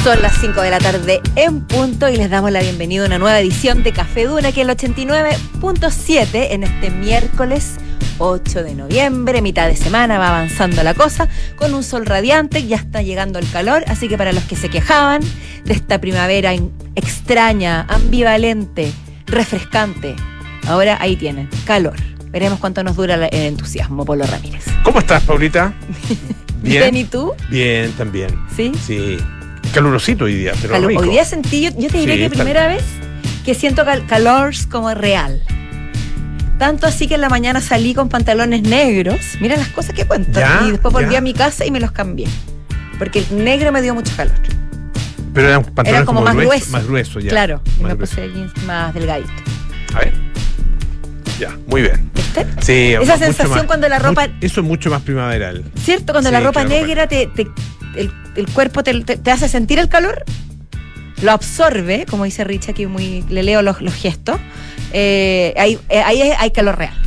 Son las 5 de la tarde en punto y les damos la bienvenida a una nueva edición de Café Duna, aquí en el 89.7 en este miércoles 8 de noviembre, mitad de semana, va avanzando la cosa, con un sol radiante, ya está llegando el calor, así que para los que se quejaban de esta primavera extraña, ambivalente, refrescante, ahora ahí tienen, calor. Veremos cuánto nos dura el entusiasmo, Polo Ramírez. ¿Cómo estás, Paulita? Bien, ¿y tú? Bien, también. ¿Sí? Sí. Calurosito hoy día, pero rico. Hoy día sentí, yo te diré que primera vez que siento calor como real. Tanto así que en la mañana salí con pantalones negros. Mira las cosas que cuento. Y después volví a mi casa y me los cambié. Porque el negro me dio mucho calor. Pero eran pantalones era como más grueso. Más grueso ya. Claro, y me puse jeans más delgadito. A ver. Ya, muy bien. ¿Viste? Sí, esa sensación más, cuando la ropa... Eso es mucho más primaveral. ¿Cierto? Cuando la ropa negra el cuerpo te hace sentir el calor, lo absorbe, como dice Rich aquí, le leo los gestos, ahí hay calor real.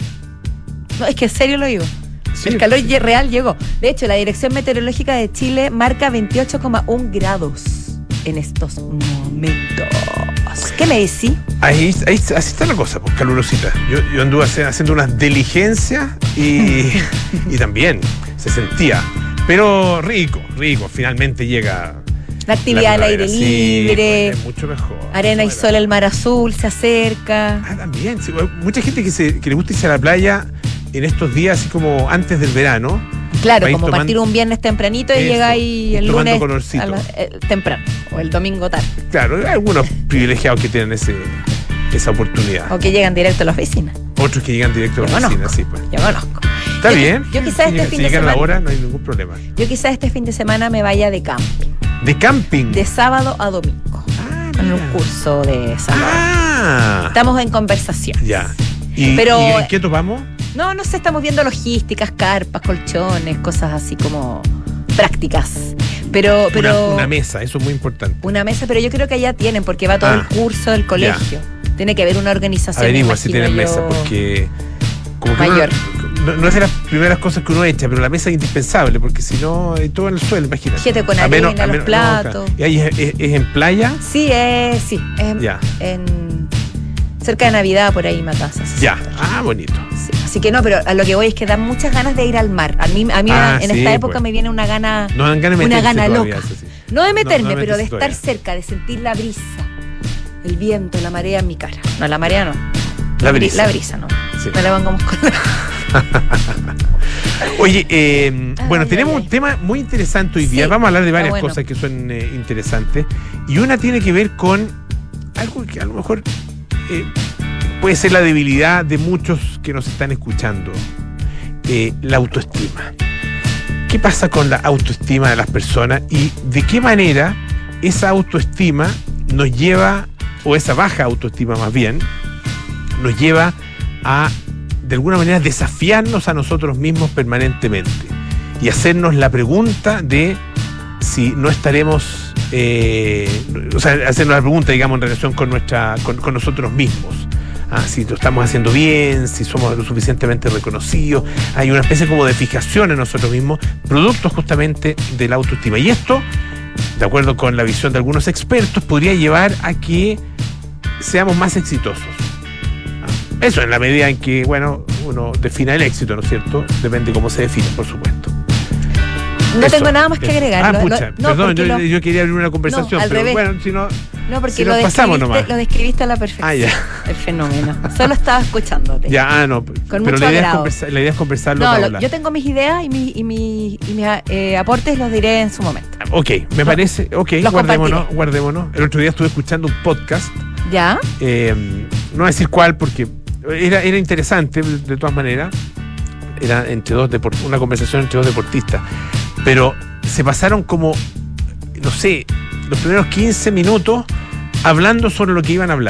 No, es que en serio lo digo. Sí, el calor real llegó. De hecho, la Dirección Meteorológica de Chile marca 28,1 grados en estos momentos. ¿Qué me decís? Así está la cosa, pues, calurosita. Yo anduve haciendo unas diligencias y también se sentía. Pero rico, finalmente llega la actividad al aire libre, pues, es mucho mejor. Arena y sol, el mar azul se acerca. También, sí, mucha gente que le gusta irse a la playa en estos días, así como antes del verano. Claro, como partir un viernes tempranito y llega ahí el lunes temprano, o el domingo tarde. Claro, hay algunos privilegiados que tienen esa oportunidad. O que llegan directo a la oficina. Otros que llegan directo a la oficina, sí, pues. Yo conozco. Está bien. Yo quizás este fin de semana. Si llegan a la hora, no hay ningún problema. Yo quizás este fin de semana me vaya de camping. ¿De camping? De sábado a domingo. En un curso de sábado. Estamos en conversación. Ya. ¿Y en qué topamos? No sé, estamos viendo logísticas, carpas, colchones, cosas así como prácticas. Pero una mesa, eso es muy importante. Una mesa, pero yo creo que allá tienen, porque va todo el curso del colegio. Ya. Tiene que haber una organización. Averigua si tienen mesa, porque como que mayor. No es de las primeras cosas que uno echa, pero la mesa es indispensable, porque si no, hay todo en el suelo, imagínate. Gente con arena, los platos. ¿Y ahí es en playa? Sí, es cerca de Navidad, por ahí, Matanzas. Ya, bonito. Sí, así que no, pero a lo que voy es que dan muchas ganas de ir al mar. A mí en esta época me viene una gana loca. No de meterme, pero de estar cerca, de sentir la brisa, el viento, la marea en mi cara. No, la marea no. La brisa, no. Sí. No le vamos con Oye, tenemos un tema muy interesante hoy día. Vamos a hablar de varias cosas que son interesantes. Y una tiene que ver con algo que a lo mejor puede ser la debilidad de muchos que nos están escuchando. La autoestima. ¿Qué pasa con la autoestima de las personas y de qué manera esa autoestima nos lleva, o esa baja autoestima más bien, nos lleva a, de alguna manera, desafiarnos a nosotros mismos permanentemente y hacernos la pregunta de si no estaremos, hacernos la pregunta, digamos, en relación con nosotros mismos. Si lo estamos haciendo bien, si somos lo suficientemente reconocidos. Hay una especie como de fijación en nosotros mismos, producto justamente de la autoestima. Y esto, de acuerdo con la visión de algunos expertos, podría llevar a que seamos más exitosos. Eso en la medida en que, uno defina el éxito, ¿no es cierto? Depende de cómo se define, por supuesto. No tengo nada más que agregar. Perdón, yo quería abrir una conversación, pero revés. Bueno, si no... No, porque si lo describiste a la perfección. Ya. El fenómeno. Solo estaba escuchándote. Ya, no. Con pero mucho la idea agrado. es conversarlo. No, yo tengo mis ideas y mis aportes los diré en su momento. Ok, me parece. Ok, guardémonos. El otro día estuve escuchando un podcast. ¿Ya? No voy a decir cuál porque era interesante, de todas maneras. Era una conversación entre dos deportistas. Pero se pasaron como, no sé, los primeros 15 minutos hablando sobre lo que iban a hablar.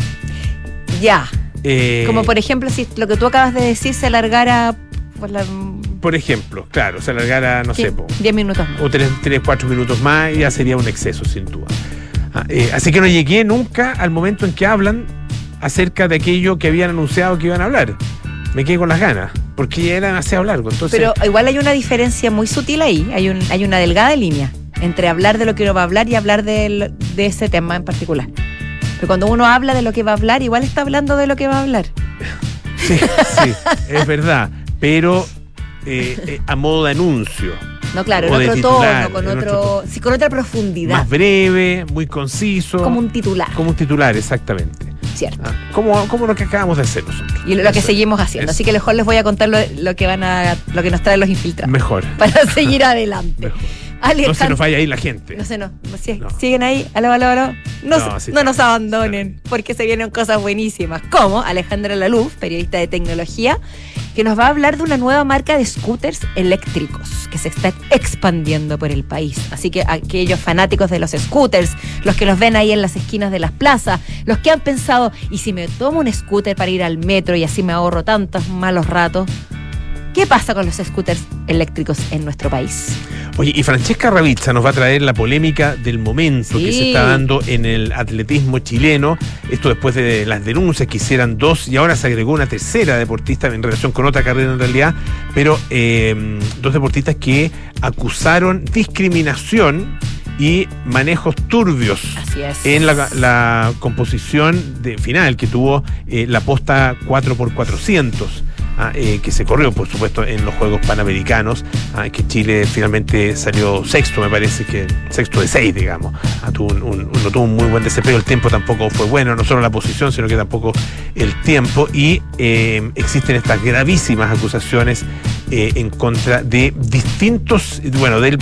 Ya. Como por ejemplo, si lo que tú acabas de decir se alargara por ejemplo, claro, se alargara, no sé, 10 minutos más. O 3, 4 minutos más, y ya sería un exceso, sin duda. Así que no llegué nunca al momento en que hablan acerca de aquello que habían anunciado que iban a hablar. Me quedé con las ganas, porque ya era demasiado largo. Entonces, pero igual hay una diferencia muy sutil ahí, hay una delgada línea entre hablar de lo que uno va a hablar y hablar de ese tema en particular. Pero cuando uno habla de lo que va a hablar, igual está hablando de lo que va a hablar. Sí, es verdad, pero a modo de anuncio. No, claro, en otro tono, con otra profundidad. Más breve, muy conciso. Como un titular. Como un titular, exactamente. Cierto. Como lo que acabamos de hacer nosotros. Y lo que seguimos haciendo. Así que mejor les voy a contar lo que nos traen los infiltrados. Mejor. Para seguir adelante. Mejor. Alejandra, no se nos vaya ahí la gente. No. ¿Siguen ahí? Aló. No nos abandonen, porque se vienen cosas buenísimas. Como Alejandra Laluz, periodista de tecnología, que nos va a hablar de una nueva marca de scooters eléctricos que se está expandiendo por el país. Así que aquellos fanáticos de los scooters, los que los ven ahí en las esquinas de las plazas, los que han pensado, ¿y si me tomo un scooter para ir al metro y así me ahorro tantos malos ratos? ¿Qué pasa con los scooters eléctricos en nuestro país? Oye, y Francesca Ravizza nos va a traer la polémica del momento que se está dando en el atletismo chileno. Esto después de las denuncias que hicieran 2 y ahora se agregó una tercera deportista en relación con otra carrera en realidad, pero 2 deportistas que acusaron discriminación y manejos turbios en la composición final que tuvo la posta 4x400. Que se corrió, por supuesto, en los Juegos Panamericanos, que Chile finalmente salió sexto, me parece que sexto de 6, digamos. No tuvo un muy buen desempeño, el tiempo tampoco fue bueno, no solo la posición, sino que tampoco el tiempo, y existen estas gravísimas acusaciones en contra de distintos, bueno, de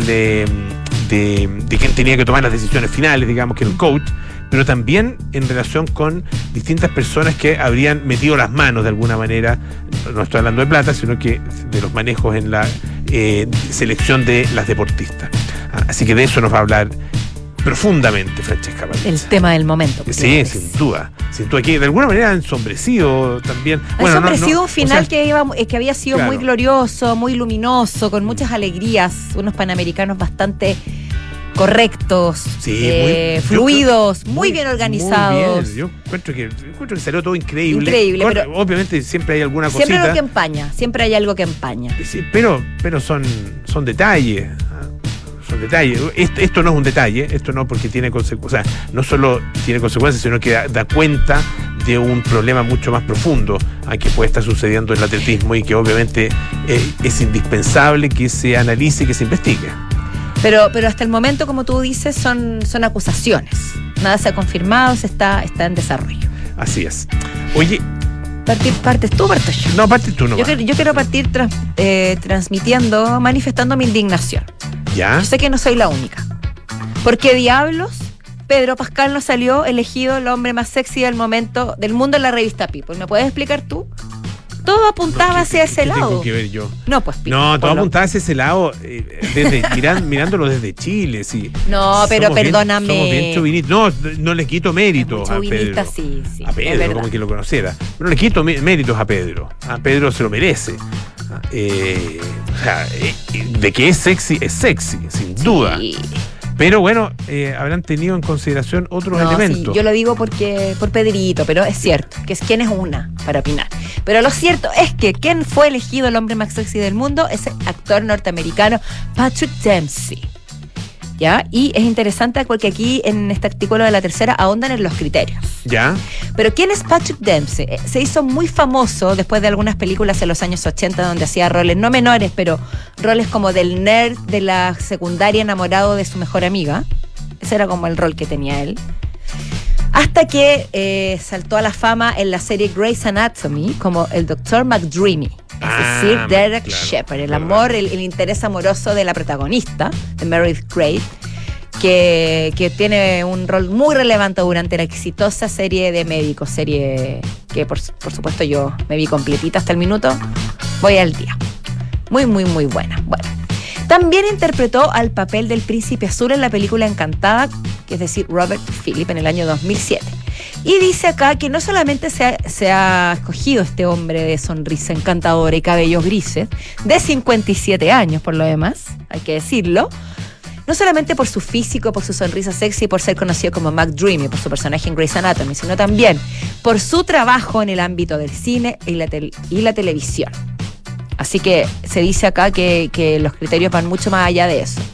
quien tenía que tomar las decisiones finales, digamos, que el coach, pero también en relación con distintas personas que habrían metido las manos de alguna manera, no estoy hablando de plata, sino que de los manejos en la selección de las deportistas. Así que de eso nos va a hablar profundamente Francesca Ravizza. El tema del momento. Sí, sin duda, que de alguna manera ha ensombrecido también. Ha ensombrecido un final que había sido muy glorioso, muy luminoso, con muchas alegrías, unos panamericanos bastante correctos, fluidos, muy bien organizados. Muy bien. Yo encuentro que salió todo increíble. Pero obviamente siempre hay alguna cosita. Siempre hay algo que empaña. Sí, pero son detalles. Son detalles. Esto no es un detalle, esto no, porque tiene consecuencias. O sea, no solo tiene consecuencias, sino que da cuenta de un problema mucho más profundo que puede estar sucediendo en el atletismo y que obviamente es indispensable que se analice y que se investigue. Pero hasta el momento, como tú dices, son acusaciones. Nada se ha confirmado, está en desarrollo. Así es. Oye, ¿Partes tú o parto yo? No, partes tú nomás. Yo quiero partir manifestando mi indignación. ¿Ya? Yo sé que no soy la única. ¿Por qué diablos Pedro Pascal no salió elegido el hombre más sexy del momento del mundo en la revista People? ¿Me puedes explicar tú? Todo apuntaba hacia ese lado. Tengo que ver yo. No, pues todo apuntaba hacia ese lado, mirándolo desde Chile, sí. No, pero perdóname. Somos bien chauvinistas. No le quito méritos a Pedro. Sí, a Pedro, como que lo conociera. No le quito méritos a Pedro. A Pedro se lo merece. De que es sexy, sin duda. Pero bueno, habrán tenido en consideración otros elementos. Sí, yo lo digo por Pedrito, pero es cierto, que es quien es una para opinar. Pero lo cierto es que quien fue elegido el hombre más sexy del mundo es el actor norteamericano Patrick Dempsey. ¿Ya? Y es interesante porque aquí en este artículo de La Tercera ahondan en los criterios. ¿Ya? Pero ¿quién es Patrick Dempsey? Se hizo muy famoso después de algunas películas en los años 80 donde hacía roles no menores, pero roles como del nerd de la secundaria enamorado de su mejor amiga. Ese era como el rol que tenía él. Hasta que saltó a la fama en la serie Grey's Anatomy como el Dr. McDreamy. Es decir, Derek Shepherd, el amor, el interés amoroso de la protagonista, de Meredith Grey, que tiene un rol muy relevante durante la exitosa serie de médicos, serie que por supuesto yo me vi completita hasta el minuto, voy al día. Muy, muy, muy buena. Bueno, también interpretó al papel del príncipe azul en la película Encantada, que es decir, Robert Phillip, en el año 2007. Y dice acá que no solamente se ha escogido este hombre de sonrisa encantadora y cabellos grises, de 57 años por lo demás, hay que decirlo, no solamente por su físico, por su sonrisa sexy y por ser conocido como McDreamy, por su personaje en Grey's Anatomy, sino también por su trabajo en el ámbito del cine y la televisión. Así que se dice acá que los criterios van mucho más allá de eso.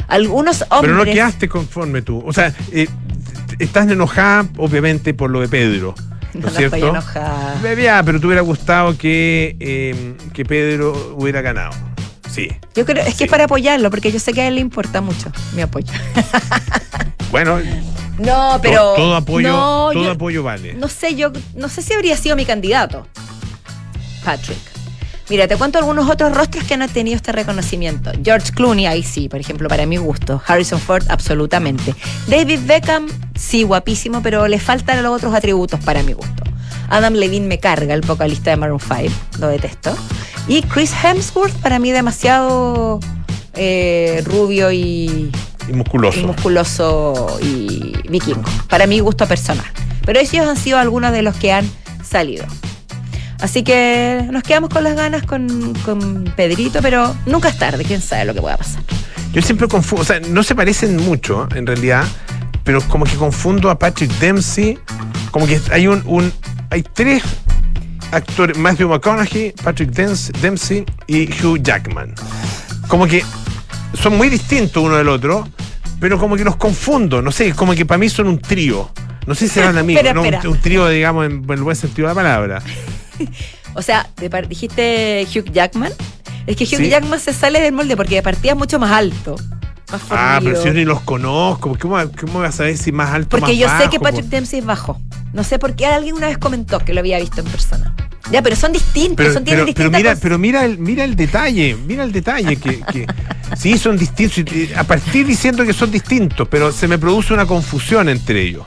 Algunos hombres... Pero no quedaste conforme tú. O sea, estás enojada, obviamente, por lo de Pedro. ¿No es cierto? Estoy enojada. Pero te hubiera gustado que Pedro hubiera ganado. Sí. Yo creo, es que es para apoyarlo, porque yo sé que a él le importa mucho mi apoyo. Bueno... No, pero... Todo apoyo vale. No sé si habría sido mi candidato, Patrick. Mira, te cuento algunos otros rostros que han tenido este reconocimiento. George Clooney, ahí sí, por ejemplo, para mi gusto. Harrison Ford, absolutamente. David Beckham, sí, guapísimo, pero le faltan los otros atributos para mi gusto. Adam Levine me carga, el vocalista de Maroon 5, lo detesto. Y Chris Hemsworth, para mí demasiado rubio y musculoso y vikingo, para mi gusto personal. Pero ellos han sido algunos de los que han salido. Así que nos quedamos con las ganas con Pedrito, pero nunca es tarde, quién sabe lo que pueda pasar. Yo siempre confundo, o sea, no se parecen mucho en realidad, pero como que confundo a Patrick Dempsey, como que hay tres actores, Matthew McConaughey, Patrick Dempsey y Hugh Jackman. Como que son muy distintos uno del otro, pero como que los confundo, no sé, como que para mí son un trío. No sé si serán amigos, espera. Un trío, digamos, en el buen sentido de la palabra. O sea, dijiste Hugh Jackman. Es que Hugh Jackman se sale del molde porque de partida es mucho más alto, más fornido. Pero si yo ni los conozco, ¿cómo vas a ver si más alto o más bajo? Porque yo sé que Patrick Dempsey es bajo. No sé por qué alguien una vez comentó que lo había visto en persona. Ya, pero son distintos, tienen distintas cosas. Pero mira el detalle, que sí son distintos, a partir diciendo que son distintos, pero se me produce una confusión entre ellos.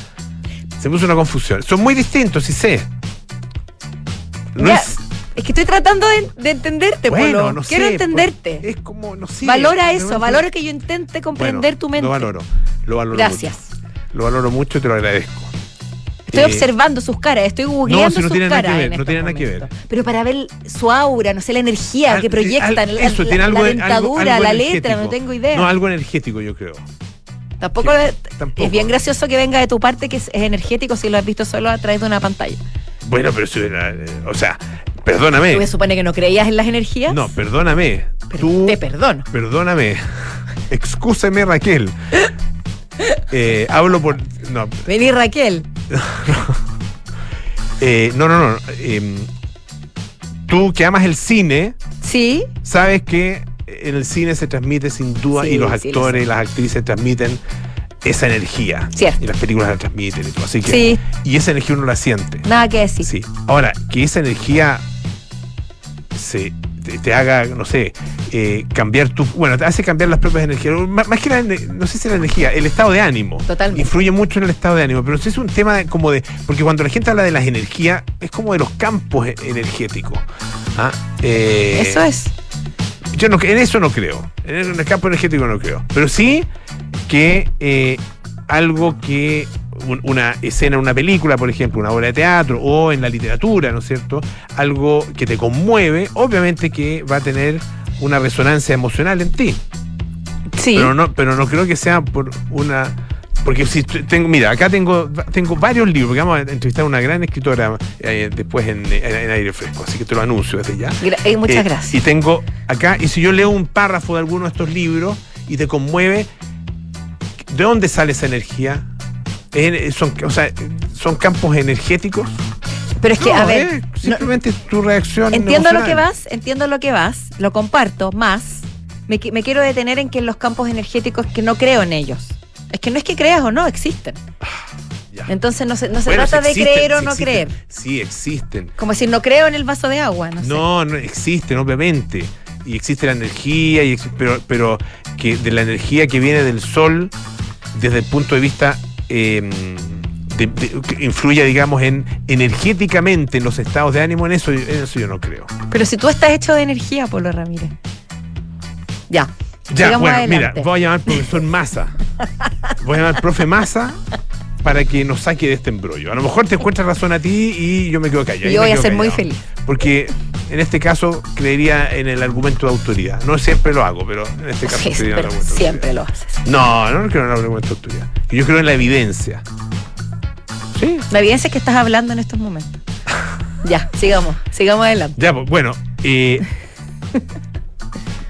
Son muy distintos, sí sé. Es que estoy tratando de entenderte, Polo. No quiero sé, entenderte. Es como, no sé. Valora eso, valora que yo intente comprender tu mente. Lo valoro. Gracias. Mucho. Lo valoro mucho y te lo agradezco. Estoy observando sus caras, estoy googleando sus caras. No tiene nada que ver. Pero para ver su aura, no sé, la energía que proyectan, la dentadura, la letra, no tengo idea. No, algo energético, yo creo. Tampoco. Es bien gracioso que venga de tu parte que es energético si lo has visto solo a través de una pantalla. Bueno, pero o sea, perdóname. ¿Tú me supone que no creías en las energías? No, perdóname. Te perdono. Perdóname. Excúseme, Raquel. Hablo por... No. Vení, Raquel. No. Tú que amas el cine, sí, sabes que en el cine se transmite sin duda, sí, y los actores y las actrices transmiten esa energía. Cierto. Y las películas la transmiten y todo. Así que, sí. Y esa energía uno la siente. Nada que decir. Sí. Ahora, que esa energía te haga, no sé, cambiar te hace cambiar las propias energías. Más que no sé si la energía, el estado de ánimo. Totalmente. Influye mucho en el estado de ánimo, pero es un tema porque cuando la gente habla de las energías, es como de los campos energéticos. Eso es. Yo en eso no creo. En el campo energético no creo. Pero sí que algo que una escena en una película, por ejemplo, una obra de teatro o en la literatura, ¿no es cierto? Algo que te conmueve, obviamente que va a tener una resonancia emocional en ti. Sí. Pero no creo que sea por una... Porque si acá tengo varios libros, porque vamos a entrevistar a una gran escritora después en Aire Fresco, así que te lo anuncio desde ya. Muchas gracias. Y tengo acá, y si yo leo un párrafo de alguno de estos libros y te conmueve, ¿de dónde sale esa energía? ¿Son campos energéticos? Pero es que, a ver... simplemente tu reacción entiendo emocional. lo que vas, lo comparto, más me quiero detener en que en los campos energéticos que no creo en ellos. Es que no es que creas o no, existen. Ya. Entonces no se trata de creer o no creer. Sí, existen. Como decir, no creo en el vaso de agua, no sé. No existen, obviamente. Y existe la energía, pero que de la energía que viene del sol, desde el punto de vista que influya, digamos, energéticamente en los estados de ánimo, en eso yo no creo. Pero si tú estás hecho de energía, Polo Ramírez. Ya, bueno, adelante. Mira, voy a llamar al profesor Massa. Voy a llamar al profe Massa para que nos saque de este embrollo. A lo mejor te encuentras razón a ti y yo me quedo callado. Yo voy a ser muy feliz. Porque en este caso creería en el argumento de autoridad. No siempre lo hago, pero en este caso creería en el argumento de autoridad. Siempre lo haces. No creo en el argumento de autoridad. Yo creo en la evidencia. ¿Sí? La evidencia es que estás hablando en estos momentos. Ya, sigamos adelante. Ya, pues, bueno, te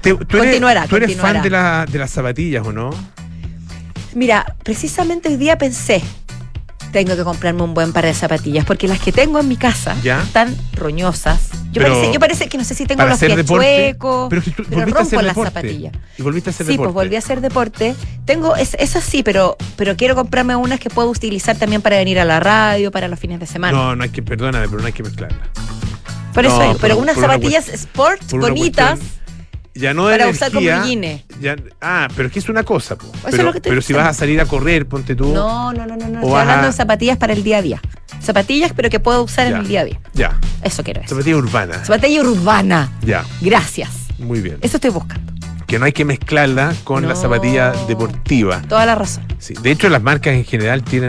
¿Tú eres fan de las zapatillas o no? Mira, precisamente hoy día pensé, tengo que comprarme un buen par de zapatillas, porque las que tengo en mi casa están roñosas. Yo parece que no sé si tengo los pies chuecos, pero rompo las zapatillas. ¿Y volviste a hacer deporte? Sí, pues volví a hacer deporte. Tengo esas sí, pero quiero comprarme unas que puedo utilizar también para venir a la radio, para los fines de semana. No hay que, perdóname, pero no hay que mezclarlas. Por eso es, pero unas zapatillas sport bonitas. Ya no de para energía, usar con brilline. Pero es que es una cosa, po. Eso es lo que pero si vas a salir a correr, ponte tú. No. Estoy hablando de zapatillas para el día a día. Zapatillas, pero que puedo usar en el día a día. Ya. Eso quiero decir. Zapatilla urbana. Zapatilla urbana. Ya. Gracias. Muy bien. Eso estoy buscando. Que no hay que mezclarla con la zapatilla deportiva. Toda la razón. Sí. De hecho, las marcas en general tienen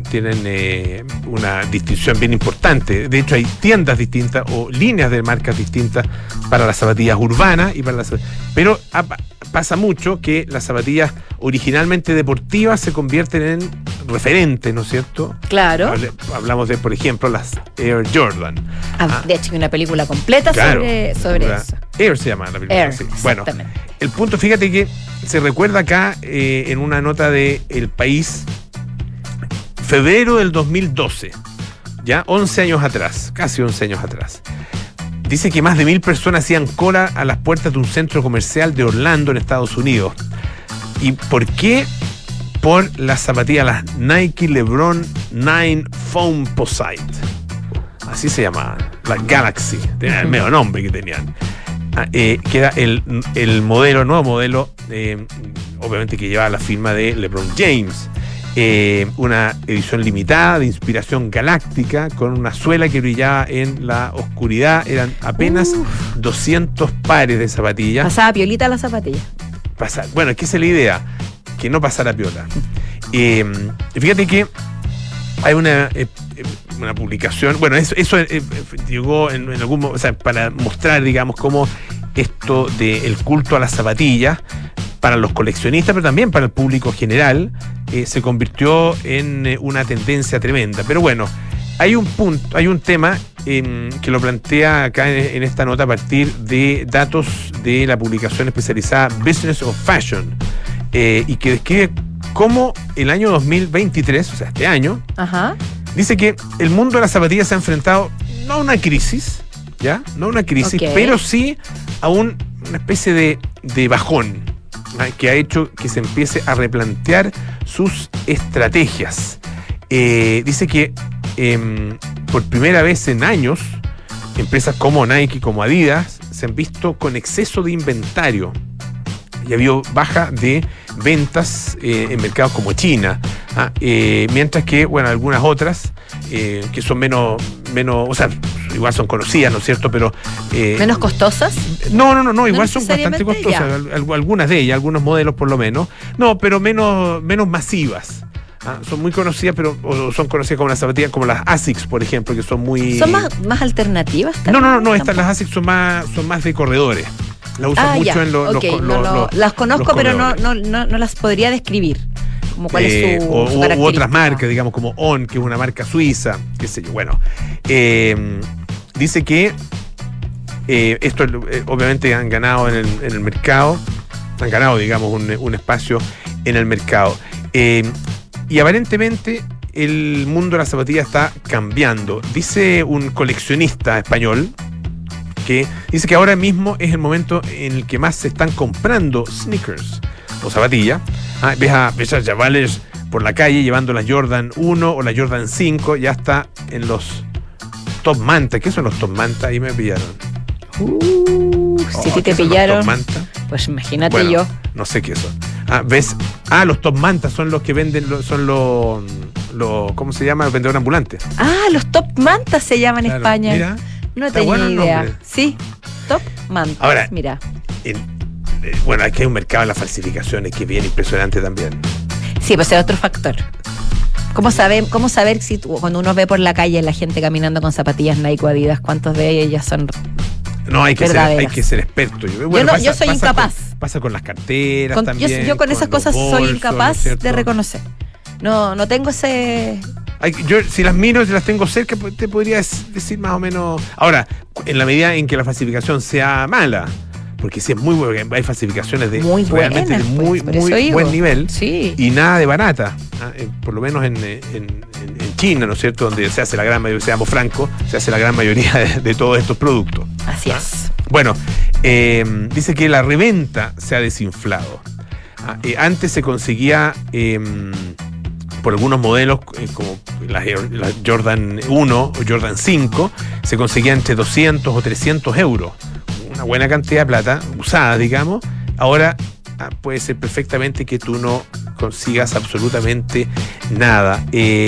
una distinción bien importante. De hecho, hay tiendas distintas o líneas de marcas distintas para las zapatillas urbanas y para las. Pero pasa mucho que las zapatillas originalmente deportivas se convierten en referentes, ¿no es cierto? Claro. Hablamos de, por ejemplo, las Air Jordan. De hecho, hay una película completa sobre eso. Air se llama la película. Air, sí. Bueno, el punto, fíjate que se recuerda acá en una nota de El País, febrero del 2012, ya 11 años atrás, casi 11 años atrás. Dice que más de 1.000 personas hacían cola a las puertas de un centro comercial de Orlando, en Estados Unidos. ¿Y por qué? Por las zapatillas, las Nike LeBron 9 Foamposite. Así se llamaban, las Galaxy, tenía el medio nombre que tenían. Que era el nuevo modelo, obviamente que llevaba la firma de LeBron James. Una edición limitada de inspiración galáctica con una suela que brillaba en la oscuridad. Eran apenas 200 pares de zapatillas. Pasaba piolita la zapatilla. Bueno, es que esa es la idea, que no pasara piola. Fíjate que hay una publicación, bueno, eso llegó en algún momento, o sea, para mostrar, digamos, cómo esto del culto a las zapatillas para los coleccionistas, pero también para el público general, se convirtió en una tendencia tremenda. Pero bueno, hay un tema que lo plantea acá en esta nota a partir de datos de la publicación especializada Business of Fashion, y que describe cómo el año 2023, o sea, este año, dice que el mundo de las zapatillas se ha enfrentado no a una crisis, ¿ya? No a una crisis, pero sí a una especie de bajón, que ha hecho que se empiece a replantear sus estrategias. Dice que por primera vez en años, empresas como Nike, como Adidas, se han visto con exceso de inventario y ha habido baja de ventas en mercados como China, mientras que, bueno, algunas otras que son menos, o sea, igual son conocidas, ¿no es cierto? Pero ¿menos costosas? No, igual son bastante costosas, algunas de ellas, algunos modelos por lo menos, pero menos masivas. Son muy conocidas, pero son conocidas como las zapatillas, como las ASICS, por ejemplo, que son muy... ¿Son más alternativas? No, estas las ASICS son más de corredores. Las usan mucho en los las conozco, pero no las podría describir. Como cuál es su característica. U otras marcas, digamos, como On, que es una marca suiza, qué sé yo. Bueno, dice que esto obviamente han ganado en el mercado, han ganado, digamos, un espacio en el mercado. Y aparentemente el mundo de la zapatilla está cambiando. Dice un coleccionista español que dice que ahora mismo es el momento en el que más se están comprando sneakers o zapatillas. Ves a chavales por la calle llevando la Jordan 1 o la Jordan 5, ya está en los top manta. ¿Qué son los top manta? Ahí me pillaron. Si te pillaron, los top manta? Pues imagínate yo. No sé qué son. Los top manta son los que venden, son los ¿cómo se llama? Los vendedores ambulantes. Los top mantas se llaman en España. Mira, no tenía idea. Sí, top mantas. Ahora, mira. Bueno, aquí hay un mercado de las falsificaciones que es bien impresionante también. Sí, pues es otro factor. ¿Cómo saber si cuando uno ve por la calle la gente caminando con zapatillas Nike o Adidas, cuántos de ellas son hay que ser experto. Yo soy incapaz. Pasa con las carteras también. Yo con esas cosas bolsos, soy incapaz de reconocer. No tengo ese... Yo si las miro, si las tengo cerca, te podría decir más o menos. Ahora, en la medida en que la falsificación sea mala, porque sí es muy bueno, hay falsificaciones de muy realmente buenas, de muy buen nivel, sí. Y nada de barata, por lo menos en China, ¿no es cierto?, donde se hace la gran mayoría, seamos francos, se hace la gran mayoría de todos estos productos. Así es. Bueno, dice que la reventa se ha desinflado. Antes se conseguía por algunos modelos como la Jordan 1 o Jordan 5, se conseguía entre 200 o 300 euros. Una buena cantidad de plata usada, digamos. Ahora puede ser perfectamente que tú no consigas absolutamente nada.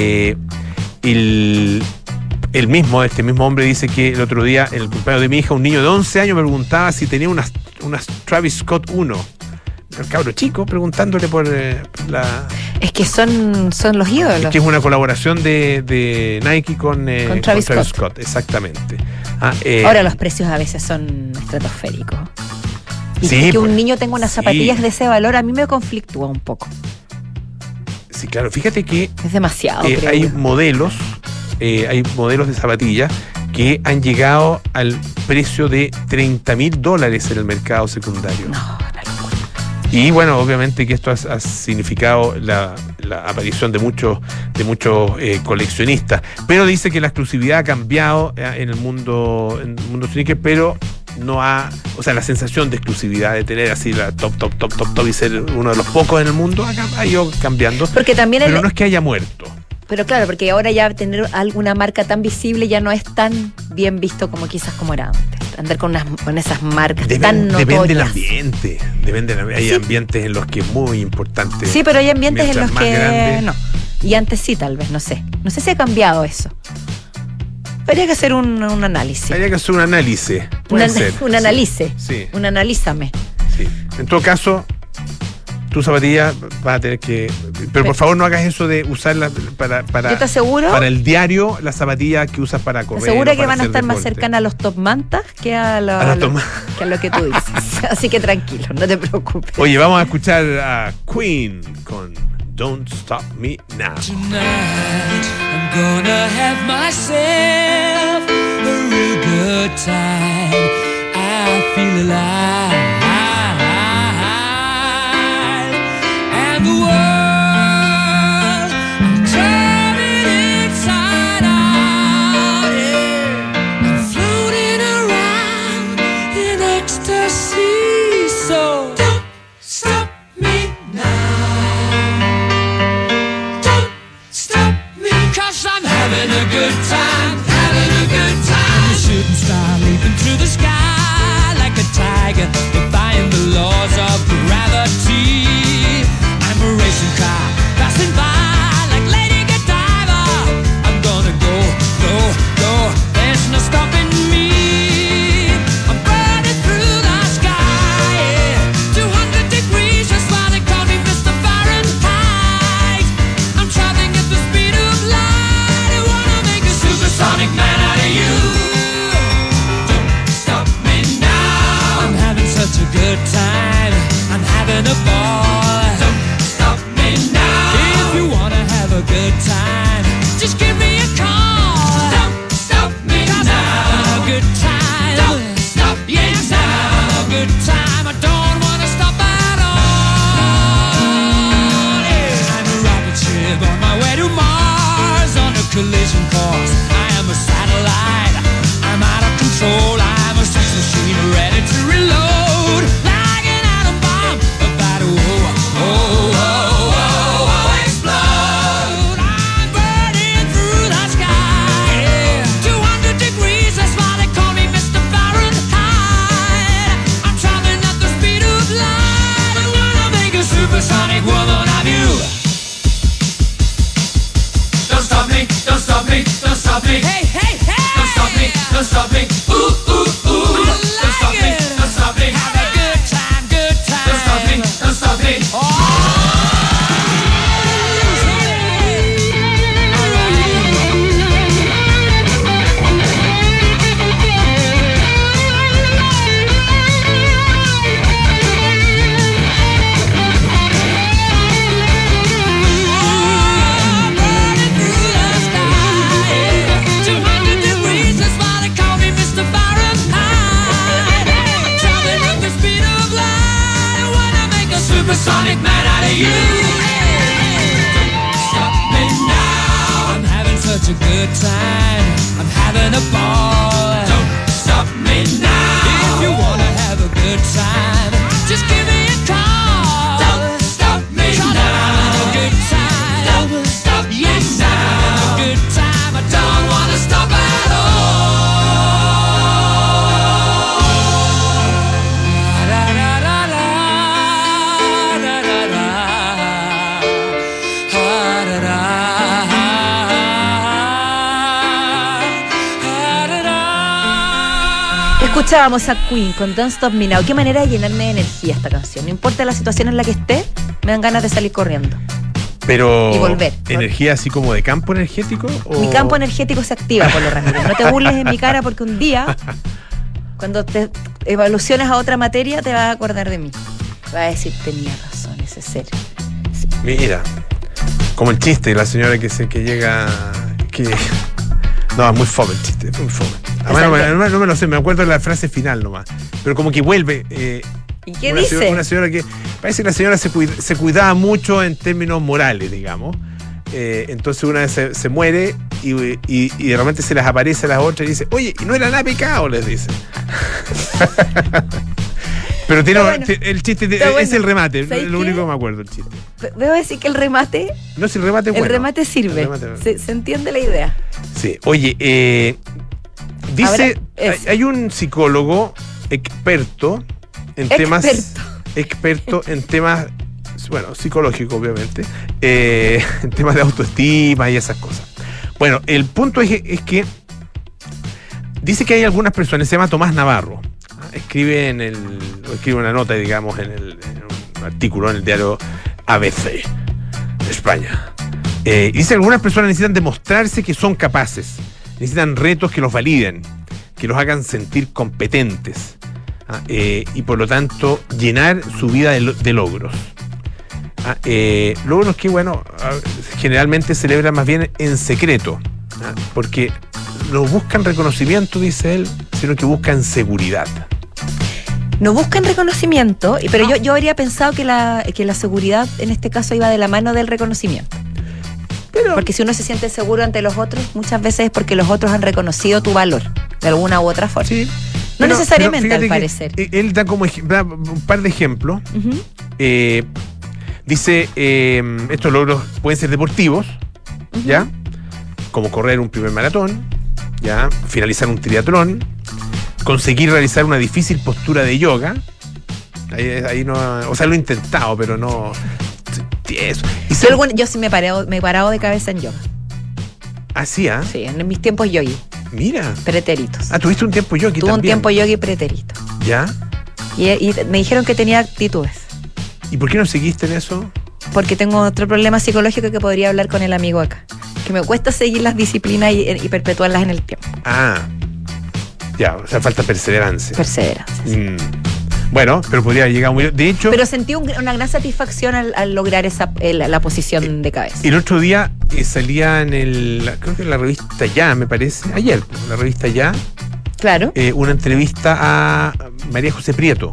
Este mismo hombre dice que el otro día, en el cumpleaños de mi hija, un niño de 11 años me preguntaba si tenía unas Travis Scott 1. El cabro chico preguntándole por la... Es que son los ídolos. Es que es una colaboración de Nike con Travis Scott. Exactamente. Ahora los precios a veces son estratosféricos. Y sí, que un niño tenga unas zapatillas de ese valor a mí me conflictúa un poco. Sí, claro. Fíjate que es demasiado. Hay modelos de zapatillas que han llegado al precio de $30,000 en el mercado secundario. No. Y bueno, obviamente que esto ha significado la aparición de muchos coleccionistas. Pero dice que la exclusividad ha cambiado en el mundo sneaker, pero no ha, o sea, la sensación de exclusividad, de tener así la top y ser uno de los pocos en el mundo, ha ido cambiando. Porque también pero no es que haya muerto. Pero claro, porque ahora ya tener alguna marca tan visible ya no es tan bien visto como quizás como era antes. Andar con esas marcas tan notorias. Depende del ambiente. Hay ambientes en los que es muy importante. Sí, pero hay ambientes en los que grande, no. Y antes sí, tal vez, no sé. No sé si ha cambiado eso. Habría que hacer un análisis. Habría que hacer un análisis. Puede ser. Un análisis. Sí. Un analízame. Sí. En todo caso, tu zapatilla vas a tener que... Pero por favor no hagas eso de usarla para ¿yo te aseguro? Para el diario, las zapatillas que usas para correr. Te aseguro que van a estar deporte. Más cercanas a los top mantas que a lo que tú dices. Así que tranquilo, no te preocupes. Oye, vamos a escuchar a Queen con Don't Stop Me Now. Tonight I'm gonna have myself a real good time. I feel alive. And the world, I'm turning inside out, yeah. I'm floating around in ecstasy. So don't stop me now. Don't stop me, 'cause I'm having a good time, having a good time. I'm a shooting star leaping through the sky like a tiger, defying the laws of gravity. I'm a racing car passing by like Lady Godiva. I'm gonna go, go, go. There's no stopping me. I'm burning through the sky, yeah. 200 degrees, that's why they call me Mr. Fahrenheit. I'm traveling at the speed of light. I wanna make a supersonic man out of you. Don't stop me now. I'm having such a good time. I'm having a ball. A good time, just give me a call. Don't stop me now. A good time. Don't stop me now. A good time. I don't wanna stop at all. Yeah. I'm a rocket ship on my way to Mars on a collision course. I am a satellite. I'm out of control. I'm a sex machine ready to reload. Like an atom bomb about to Sonic woman of you. Don't stop me, don't stop me. Escuchábamos a Queen con Don't Stop Me Now. Qué manera de llenarme de energía esta canción. No importa la situación en la que esté, me dan ganas de salir corriendo. Pero, y volver. ¿Energía así como de campo energético? ¿O? Mi campo energético se activa, Polo Ramírez. No te burles en mi cara porque un día, cuando te evoluciones a otra materia, te vas a acordar de mí. Vas a decir, tenía razón ese ser. Sí. Mira, como el chiste de la señora que llega... No, es muy fome el chiste, muy fome. Además, no me lo sé, me acuerdo de la frase final nomás. Pero como que vuelve... ¿Y qué dice? Una señora que... Parece que la señora se cuidaba mucho en términos morales, digamos. Entonces una vez se muere y de repente se les aparece a las otras y dice, oye, ¿y no era nada pecado? Les dice. Pero tiene bueno, el chiste es el remate, es lo único que me acuerdo el chiste. Debo decir que el remate... No, si el remate es bueno. El remate sirve. Se entiende la idea. Sí. Oye, dice... Hay un psicólogo experto en temas... Experto en temas... Bueno, psicológico, obviamente. En temas de autoestima y esas cosas. Bueno, el punto es que... Dice que hay algunas personas, se llama Tomás Navarro. Escribe una nota, digamos, en un artículo en el diario ABC de España. Dice que algunas personas necesitan demostrarse que son capaces, necesitan retos que los validen, que los hagan sentir competentes, y por lo tanto llenar su vida de logros. Logros que, bueno, generalmente celebran más bien en secreto, porque no buscan reconocimiento, dice él, sino que buscan seguridad. No buscan reconocimiento, pero yo habría pensado que la seguridad en este caso iba de la mano del reconocimiento. Porque si uno se siente seguro ante los otros, muchas veces es porque los otros han reconocido tu valor, de alguna u otra forma. Sí, no necesariamente, al parecer. Él da un par de ejemplos. Uh-huh. Dice, estos logros pueden ser deportivos, uh-huh. ¿Ya? Como correr un primer maratón, ¿ya? Finalizar un triatlón, conseguir realizar una difícil postura de yoga. Ahí no, o sea, lo he intentado, pero no. Eso. Yo sí me he parado de cabeza en yoga. ¿Ah, sí? Sí, en mis tiempos yogi. Mira. Pretéritos. ¿Tuviste un tiempo yogi también? Tuve un tiempo yogi pretérito. ¿Ya? Y me dijeron que tenía actitudes. ¿Y por qué no seguiste en eso? Porque tengo otro problema psicológico que podría hablar con el amigo acá. Que me cuesta seguir las disciplinas y perpetuarlas en el tiempo. Ya, o sea, falta perseverancia. Perseverancia. Sí. Bueno, pero podría llegar muy... De hecho... Pero sentí una gran satisfacción al lograr la posición de cabeza. El otro día salía creo que en la revista Ya, me parece, ayer, la revista Ya. Claro. Una entrevista a María José Prieto,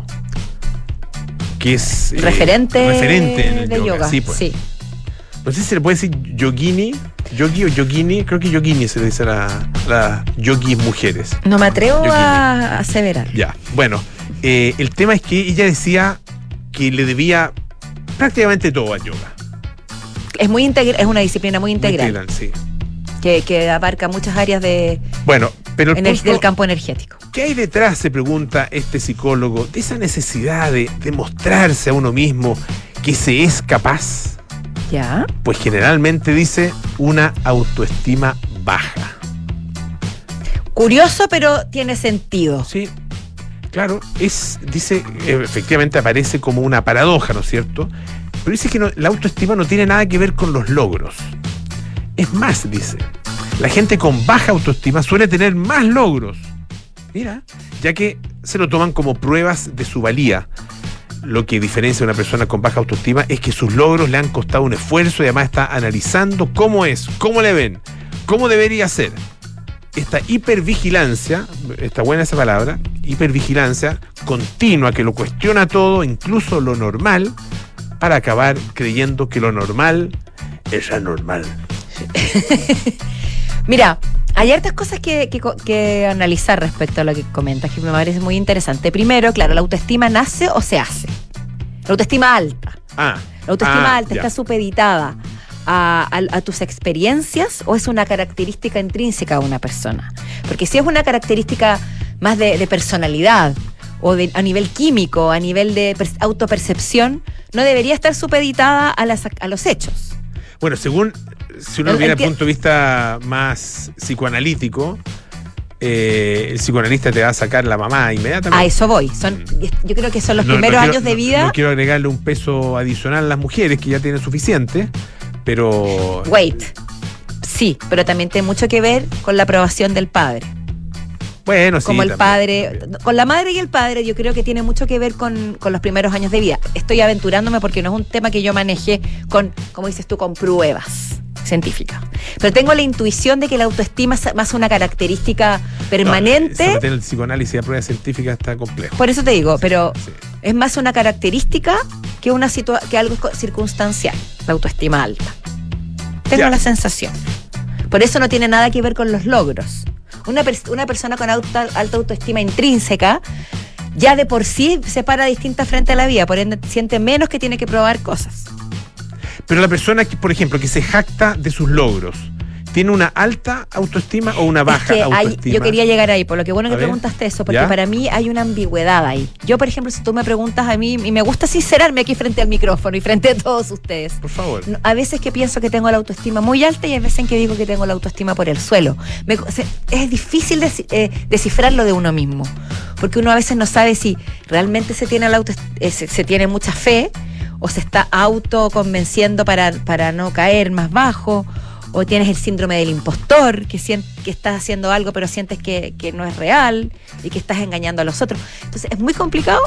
que es... referente en el de yoga. Sí, pues. Sí. No sé si se le puede decir yogi o yogini, creo que yogini se le dice a las yogis mujeres. No me atrevo a aseverar. Ya, bueno, el tema es que ella decía que le debía prácticamente todo al yoga. Es muy integral, es una disciplina muy integral. Muy integral, sí. Que abarca muchas áreas del campo energético. ¿Qué hay detrás, se pregunta este psicólogo, de esa necesidad de mostrarse a uno mismo que se es capaz? ¿Ya? Pues generalmente dice una autoestima baja. Curioso, pero tiene sentido. Sí, claro, dice, efectivamente aparece como una paradoja, ¿no es cierto? Pero dice que la autoestima no tiene nada que ver con los logros. Es más, dice, la gente con baja autoestima suele tener más logros. Mira, ya que se lo toman como pruebas de su valía. Lo que diferencia a una persona con baja autoestima es que sus logros le han costado un esfuerzo y además está analizando cómo es, cómo le ven, cómo debería ser. Esta hipervigilancia, está buena esa palabra, hipervigilancia continua que lo cuestiona todo, incluso lo normal, para acabar creyendo que lo normal es anormal. Mira, hay hartas cosas que analizar respecto a lo que comentas, que me parece muy interesante. Primero, claro, ¿la autoestima nace o se hace? La autoestima alta. La autoestima alta está supeditada a tus experiencias o es una característica intrínseca de una persona. Porque si es una característica más de personalidad o a nivel químico, a nivel de autopercepción, no debería estar supeditada a los hechos. Bueno, si uno viene al punto de vista más psicoanalítico, el psicoanalista te va a sacar la mamá inmediatamente. A eso voy. Yo creo que son los primeros años de vida. No quiero agregarle un peso adicional a las mujeres que ya tienen suficiente, pero... Wait. Sí, pero también tiene mucho que ver con la aprobación del padre. Bueno, sí. Como el también, padre, con la madre y el padre, yo creo que tiene mucho que ver con los primeros años de vida. Estoy aventurándome porque no es un tema que yo maneje con, como dices tú, con pruebas científicas. Pero tengo la intuición de que la autoestima es más una característica permanente. No, el psicoanálisis a pruebas científicas está complejo. Por eso te digo, pero sí. Es más una característica que que algo circunstancial, la autoestima alta. Tengo la sensación. Por eso no tiene nada que ver con los logros. Una persona con alta autoestima intrínseca ya de por sí se para distinta frente a la vida, por ende siente menos que tiene que probar cosas. Pero la persona, por ejemplo, que se jacta de sus logros, ¿tiene una alta autoestima o una baja autoestima? Yo quería llegar ahí, por lo que bueno que preguntaste eso, porque para mí hay una ambigüedad ahí. Yo, por ejemplo, si tú me preguntas a mí, y me gusta sincerarme aquí frente al micrófono y frente a todos ustedes. Por favor. A veces que pienso que tengo la autoestima muy alta y hay veces en que digo que tengo la autoestima por el suelo. Es difícil descifrarlo de uno mismo, porque uno a veces no sabe si realmente se tiene mucha fe o se está autoconvenciendo para no caer más bajo. O tienes el síndrome del impostor, que estás haciendo algo pero sientes que no es real y que estás engañando a los otros. Entonces es muy complicado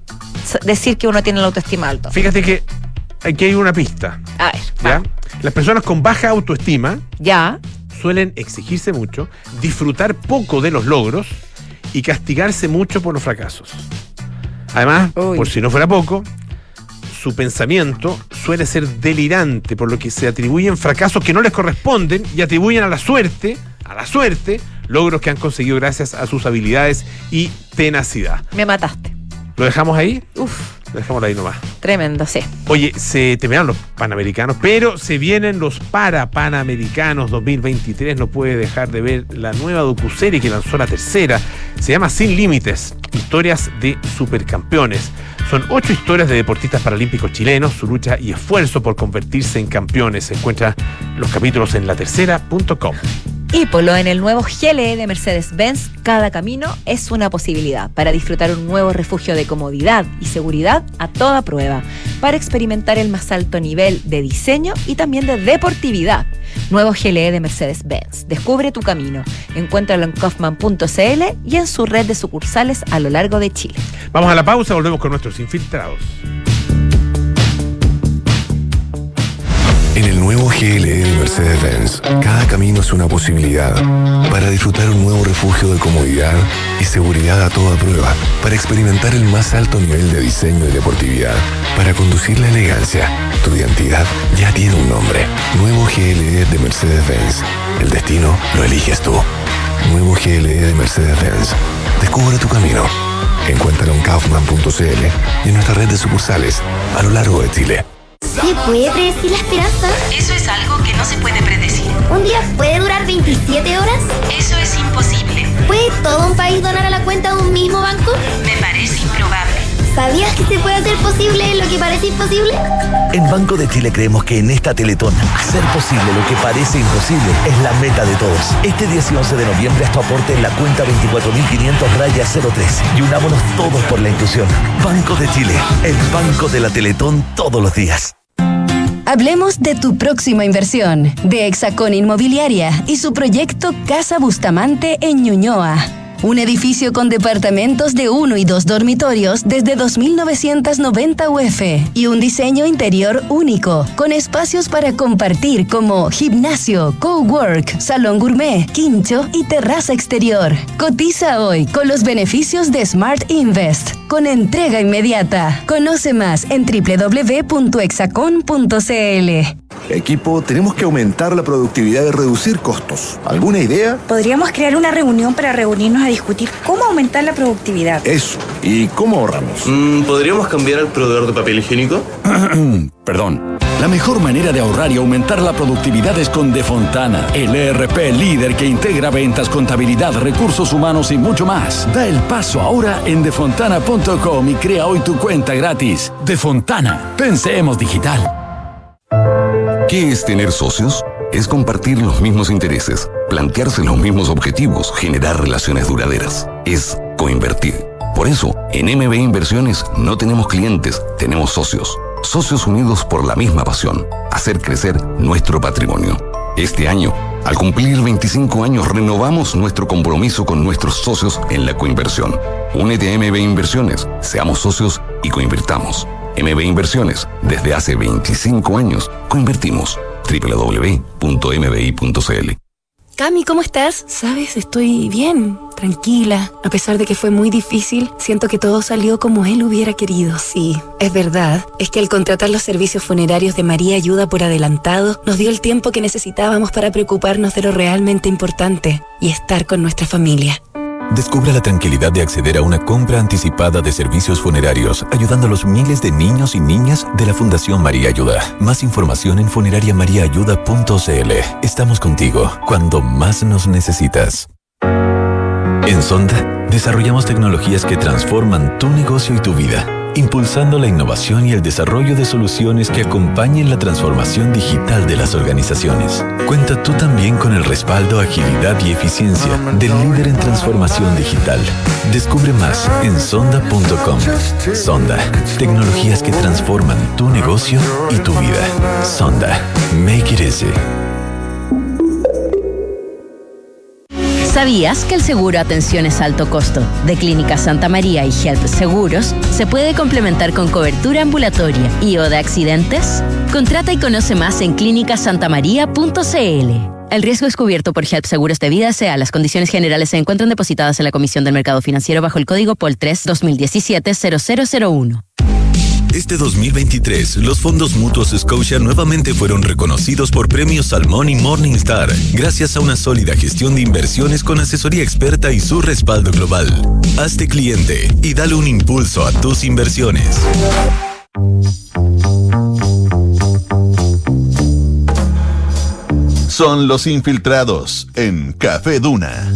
decir que uno tiene la autoestima alta. Fíjate que aquí hay una pista. A ver, ¿ya? Las personas con baja autoestima suelen exigirse mucho, disfrutar poco de los logros y castigarse mucho por los fracasos. Además, por si no fuera poco, su pensamiento suele ser delirante, por lo que se atribuyen fracasos que no les corresponden y atribuyen a la suerte, logros que han conseguido gracias a sus habilidades y tenacidad. Me mataste. ¿Lo dejamos ahí? Uf. Lo dejamos ahí nomás. Tremendo, sí. Oye, se terminaron los Panamericanos, pero se vienen los Panamericanos 2023. No puede dejar de ver la nueva docuserie que lanzó la tercera. Se llama Sin Límites, historias de supercampeones. Son 8 historias de deportistas paralímpicos chilenos, su lucha y esfuerzo por convertirse en campeones. Se encuentran los capítulos en latercera.com. Y Polo, en el nuevo GLE de Mercedes-Benz, cada camino es una posibilidad para disfrutar un nuevo refugio de comodidad y seguridad a toda prueba, para experimentar el más alto nivel de diseño y también de deportividad. Nuevo GLE de Mercedes-Benz. Descubre tu camino. Encuéntralo en kaufman.cl y en su red de sucursales a lo largo de Chile. Vamos a la pausa, volvemos con nuestros infiltrados. En el nuevo GLE de Mercedes-Benz, cada camino es una posibilidad para disfrutar un nuevo refugio de comodidad y seguridad a toda prueba, para experimentar el más alto nivel de diseño y deportividad, para conducir la elegancia. Tu identidad ya tiene un nombre. Nuevo GLE de Mercedes-Benz. El destino lo eliges tú. Nuevo GLE de Mercedes-Benz. Descubre tu camino. Encuéntralo en kaufman.cl y en nuestra red de sucursales a lo largo de Chile. ¿Se puede predecir la esperanza? Eso es algo que no se puede predecir. ¿Un día puede durar 27 horas? Eso es imposible. ¿Puede todo un país donar a la cuenta de un mismo banco? Me parece improbable. ¿Sabías que se puede hacer posible lo que parece imposible? En Banco de Chile creemos que en esta Teletón, hacer posible lo que parece imposible es la meta de todos. Este 10 y 11 de noviembre haz tu aporte en la cuenta 24.500-03 y unámonos todos por la inclusión. Banco de Chile, el banco de la Teletón todos los días. Hablemos de tu próxima inversión, de Hexacón Inmobiliaria y su proyecto Casa Bustamante en Ñuñoa. Un edificio con departamentos de 1 y 2 dormitorios desde 2.990 UF y un diseño interior único, con espacios para compartir como gimnasio, cowork, salón gourmet, quincho y terraza exterior. Cotiza hoy con los beneficios de Smart Invest, con entrega inmediata. Conoce más en www.hexacon.cl. Equipo, tenemos que aumentar la productividad y reducir costos. ¿Alguna idea? Podríamos crear una reunión para reunirnos a discutir cómo aumentar la productividad. Eso. ¿Y cómo ahorramos? ¿Podríamos cambiar al proveedor de papel higiénico? Perdón. La mejor manera de ahorrar y aumentar la productividad es con Defontana, el ERP líder que integra ventas, contabilidad, recursos humanos y mucho más. Da el paso ahora en defontana.com y crea hoy tu cuenta gratis. Defontana. Pensemos digital. ¿Qué es tener socios? Es compartir los mismos intereses, plantearse los mismos objetivos, generar relaciones duraderas. Es coinvertir. Por eso, en MB Inversiones no tenemos clientes, tenemos socios. Socios unidos por la misma pasión, hacer crecer nuestro patrimonio. Este año, al cumplir 25 años, renovamos nuestro compromiso con nuestros socios en la coinversión. Únete a MB Inversiones, seamos socios y coinvirtamos. MB Inversiones, desde hace 25 años, coinvertimos. www.mbi.cl. Cami, ¿cómo estás? Sabes, estoy bien, tranquila. A pesar de que fue muy difícil, siento que todo salió como él hubiera querido. Sí, es verdad. Es que al contratar los servicios funerarios de María Ayuda por adelantado, nos dio el tiempo que necesitábamos para preocuparnos de lo realmente importante y estar con nuestra familia. Descubra la tranquilidad de acceder a una compra anticipada de servicios funerarios, ayudando a los miles de niños y niñas de la Fundación María Ayuda. Más información en funerariamariaayuda.cl. Estamos contigo cuando más nos necesitas. En Sonda, desarrollamos tecnologías que transforman tu negocio y tu vida, impulsando la innovación y el desarrollo de soluciones que acompañen la transformación digital de las organizaciones. Cuenta tú también con el respaldo, agilidad y eficiencia del líder en transformación digital. Descubre más en sonda.com. Sonda, tecnologías que transforman tu negocio y tu vida. Sonda, make it easy. ¿Sabías que el seguro Atenciones Alto Costo de Clínica Santa María y Help Seguros se puede complementar con cobertura ambulatoria y o de accidentes? Contrata y conoce más en clínicasantamaría.cl. El riesgo es cubierto por Help Seguros de Vida S.A. Las condiciones generales se encuentran depositadas en la Comisión del Mercado Financiero bajo el código POL 3 2017-0001. Este 2023, los fondos mutuos Scotia nuevamente fueron reconocidos por premios Salmón y Morningstar, gracias a una sólida gestión de inversiones con asesoría experta y su respaldo global. Hazte cliente y dale un impulso a tus inversiones. Son los infiltrados en Café Duna.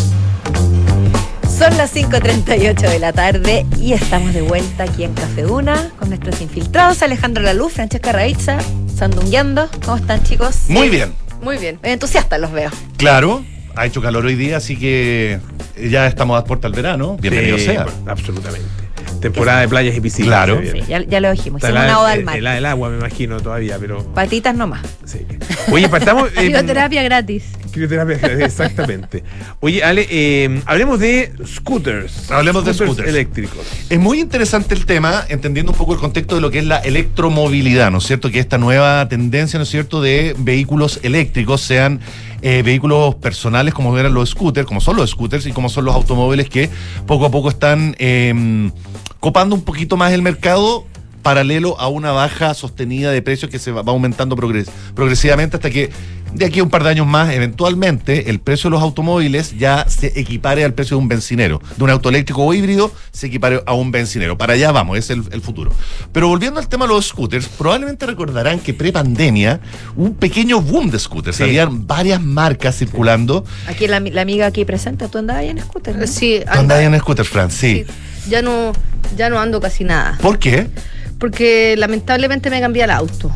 Son las 5:38 de la tarde y estamos de vuelta aquí en Café Duna con nuestros infiltrados, Alejandro Laluz, Francesca Raitza, sandungueando. ¿Cómo están, chicos? Muy bien. Muy bien. Entusiastas los veo. Claro, ha hecho calor hoy día, así que ya estamos a puertas al verano. Bienvenido sea. Bueno, absolutamente. Temporada de playas y piscinas. Claro. Sí, ya lo dijimos. Hicimos una oda al mar. El agua, me imagino, todavía, pero... Patitas nomás. Sí. Oye, partamos... Crioterapia gratis. Crioterapia gratis, exactamente. Oye, Ale, hablemos de scooters. Hablemos de scooters eléctricos. Es muy interesante el tema, entendiendo un poco el contexto de lo que es la electromovilidad, ¿no es cierto? Que esta nueva tendencia, ¿no es cierto?, de vehículos eléctricos, sean vehículos personales como eran los scooters, como son los scooters y como son los automóviles que poco a poco están copando un poquito más el mercado, paralelo a una baja sostenida de precios que se va aumentando progresivamente hasta que de aquí a un par de años más, eventualmente, el precio de los automóviles ya se equipare al precio de un bencinero. De un auto eléctrico o híbrido se equipare a un bencinero. Para allá vamos, es el futuro. Pero volviendo al tema de los scooters, probablemente recordarán que pre-pandemia hubo un pequeño boom de scooters. Sí. Habían varias marcas circulando. Aquí la amiga aquí presente, ¿tú andabas ahí en scooter? ¿No? Sí. ¿Tú andabas ahí en scooter, Fran? Sí. Ya no ando casi nada. ¿Por qué? Porque lamentablemente me cambié el auto.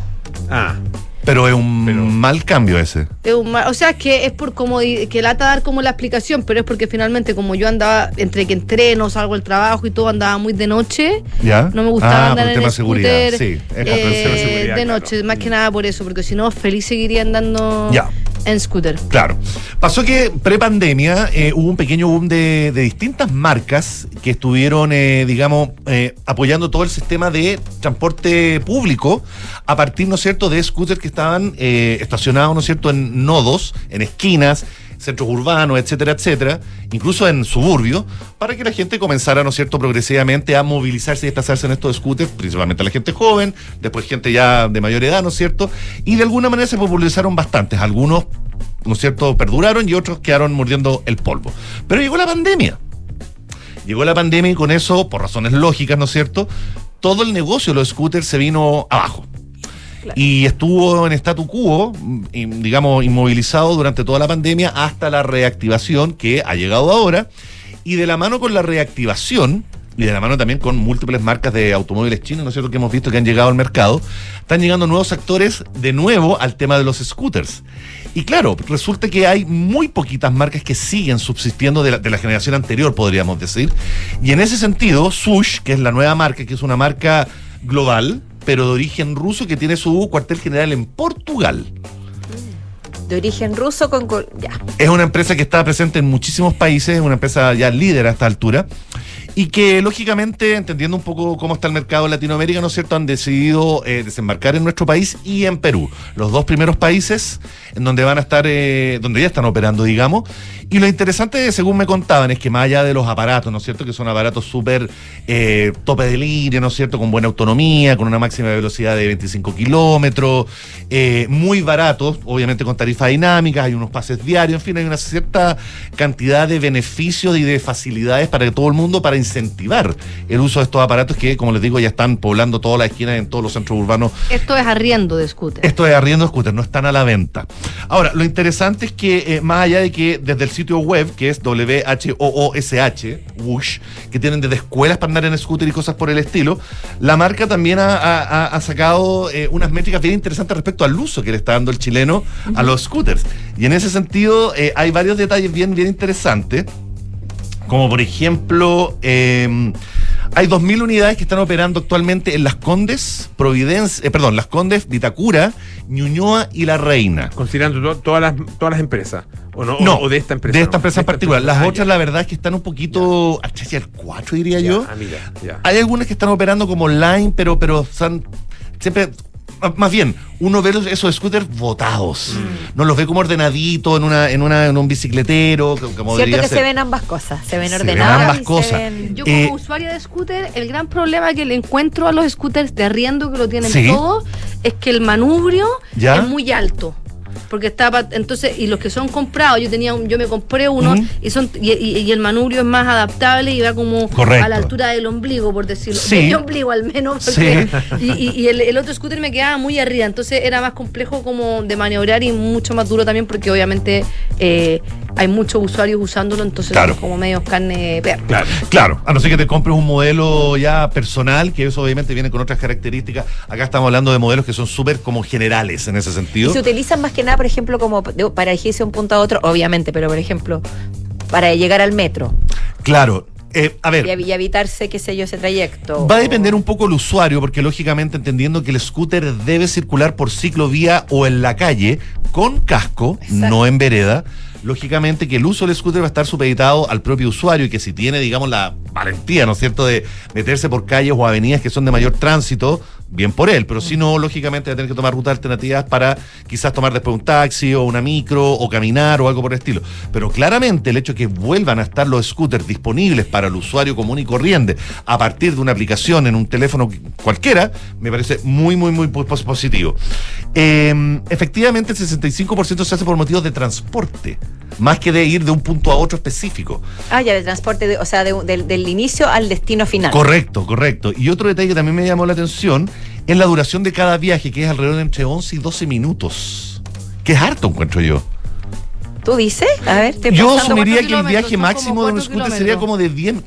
Pero es un mal cambio ese. O sea, que es por como que lata dar como la explicación, pero es porque finalmente como yo andaba, entre que entreno, salgo al trabajo y todo, andaba muy de noche. ¿Ya? No me gustaba andar por en el scooter. Sí, es de noche, claro. Más que nada por eso, porque si no, feliz seguiría andando en scooter. Claro. Pasó que pre-pandemia hubo un pequeño boom de distintas marcas que estuvieron, apoyando todo el sistema de transporte público a partir, ¿no es cierto?, de scooters que estaban estacionados, ¿no es cierto?, en nodos, en esquinas, centros urbanos, etcétera, etcétera, incluso en suburbios, para que la gente comenzara, ¿no es cierto?, progresivamente a movilizarse y desplazarse en estos scooters, principalmente la gente joven, después gente ya de mayor edad, ¿no es cierto?, y de alguna manera se popularizaron bastantes, algunos, ¿no es cierto?, perduraron y otros quedaron mordiendo el polvo. Pero llegó la pandemia. Y con eso, por razones lógicas, ¿no es cierto?, todo el negocio de los scooters se vino abajo. Claro. Y estuvo en statu quo, digamos, inmovilizado durante toda la pandemia hasta la reactivación que ha llegado ahora. Y de la mano con la reactivación y de la mano también con múltiples marcas de automóviles chinos, ¿no es cierto?, que hemos visto que han llegado al mercado, están llegando nuevos actores de nuevo al tema de los scooters. Y claro, resulta que hay muy poquitas marcas que siguen subsistiendo de la generación anterior, podríamos decir. Y en ese sentido, Swoosh, que es la nueva marca, que es una marca global, pero de origen ruso, que tiene su cuartel general en Portugal. De origen ruso ya. Es una empresa que está presente en muchísimos países, es una empresa ya líder a esta altura, y que lógicamente, entendiendo un poco cómo está el mercado en Latinoamérica, ¿no es cierto?, han decidido desembarcar en nuestro país y en Perú, los dos primeros países en donde van a estar, donde ya están operando, digamos. Y lo interesante, según me contaban, es que más allá de los aparatos, ¿no es cierto?, que son aparatos súper tope de línea, ¿no es cierto?, con buena autonomía, con una máxima velocidad de 25 kilómetros, muy baratos, obviamente con tarifas dinámicas, hay unos pases diarios, en fin, hay una cierta cantidad de beneficios y de facilidades para todo el mundo, para incentivar el uso de estos aparatos que, como les digo, ya están poblando todas las esquinas en todos los centros urbanos. Esto es arriendo de scooter. Esto es arriendo de scooter, no están a la venta. Ahora, lo interesante es que, más allá de que desde el sitio web, que es WHOOSH, Whoosh, que tienen desde escuelas para andar en scooter y cosas por el estilo, la marca también ha sacado unas métricas bien interesantes respecto al uso que le está dando el chileno a los scooters. Y en ese sentido, hay varios detalles bien interesantes. Como por ejemplo, hay 2.000 unidades que están operando actualmente en Las Condes, Las Condes, Vitacura, Ñuñoa y La Reina. Considerando todas las empresas, ¿o no? No, o de esta empresa. De esta empresa en particular. Las otras, ya. la verdad es que están un poquito hacia el 4, diría yo. Mira, ya. Hay algunas que están operando como online, pero son siempre... Más bien, uno ve esos scooters botados. No los ve como ordenaditos en un bicicletero. Como cierto que ser. se ven ambas cosas, se ven Se ordenadas. ven ambas cosas. Yo como usuaria de scooter, el gran problema que le encuentro a los scooters de arriendo, que lo tienen Sí. todos, es que el manubrio ¿Ya? es muy alto. Porque estaba, entonces, y los que son comprados, yo me compré uno, y el manubrio es más adaptable y va como Correcto. a la altura del ombligo, por decirlo. Sí. De mi ombligo al menos, porque, y el otro scooter me quedaba muy arriba, entonces era más complejo como de maniobrar y mucho más duro también, porque obviamente hay muchos usuarios usándolo, entonces Claro. son como medio carne de perro. Claro, a no ser que te compres un modelo ya personal, que eso obviamente viene con otras características. Acá estamos hablando de modelos que son súper como generales en ese sentido. Y se utilizan más que nada, por ejemplo, como para irse de un punto a otro, obviamente, pero por ejemplo, para llegar al metro. Claro. A ver, Y evitarse, qué sé yo, ese trayecto. va a depender un poco el usuario, porque lógicamente entendiendo que el scooter debe circular por ciclovía o en la calle con casco, no en vereda, lógicamente que el uso del scooter va a estar supeditado al propio usuario y que si tiene, digamos, la valentía, ¿no es cierto?, de meterse por calles o avenidas que son de mayor tránsito, bien por él, pero si no, lógicamente va a tener que tomar rutas alternativas para quizás tomar después un taxi o una micro o caminar o algo por el estilo. Pero claramente el hecho de que vuelvan a estar los scooters disponibles para el usuario común y corriente a partir de una aplicación en un teléfono cualquiera, me parece muy positivo. Efectivamente, el 65% se hace por motivos de transporte, más que de ir de un punto a otro específico. Ya, de transporte, o sea, del inicio al destino final. Correcto. Y otro detalle que también me llamó la atención es la duración de cada viaje, que es alrededor de entre 11 y 12 minutos. Que es harto, encuentro yo. ¿Tú dices? A ver, yo asumiría que el viaje máximo de un scooter sería como de 10,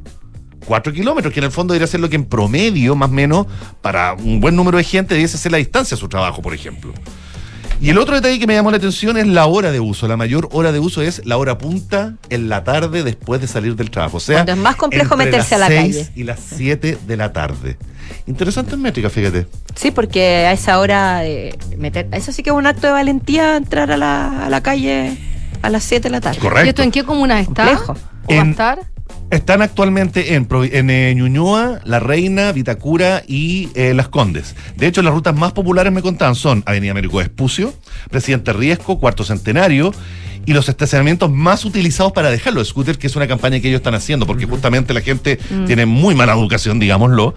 4 kilómetros, que en el fondo debería ser lo que en promedio, más o menos, para un buen número de gente debiese ser la distancia a su trabajo, por ejemplo. Y el otro detalle que me llamó la atención es la hora de uso. La mayor hora de uso es la hora punta en la tarde después de salir del trabajo. O sea, cuando es más complejo entre meterse a la las calle. 6 y las 7 de la tarde. Interesante métrica, fíjate. Sí, porque a esa hora eso sí que es un acto de valentía, entrar a la calle a las 7 de la tarde. Correcto. ¿Y esto en qué comuna está? Complejo. ¿O va a estar? Están actualmente en Ñuñoa, La Reina, Vitacura y Las Condes. De hecho, las rutas más populares, me contaban, son Avenida Américo Vespucio, Presidente Riesco, Cuarto Centenario, y los estacionamientos más utilizados para dejar los scooters, que es una campaña que ellos están haciendo, porque justamente la gente tiene muy mala educación, digámoslo.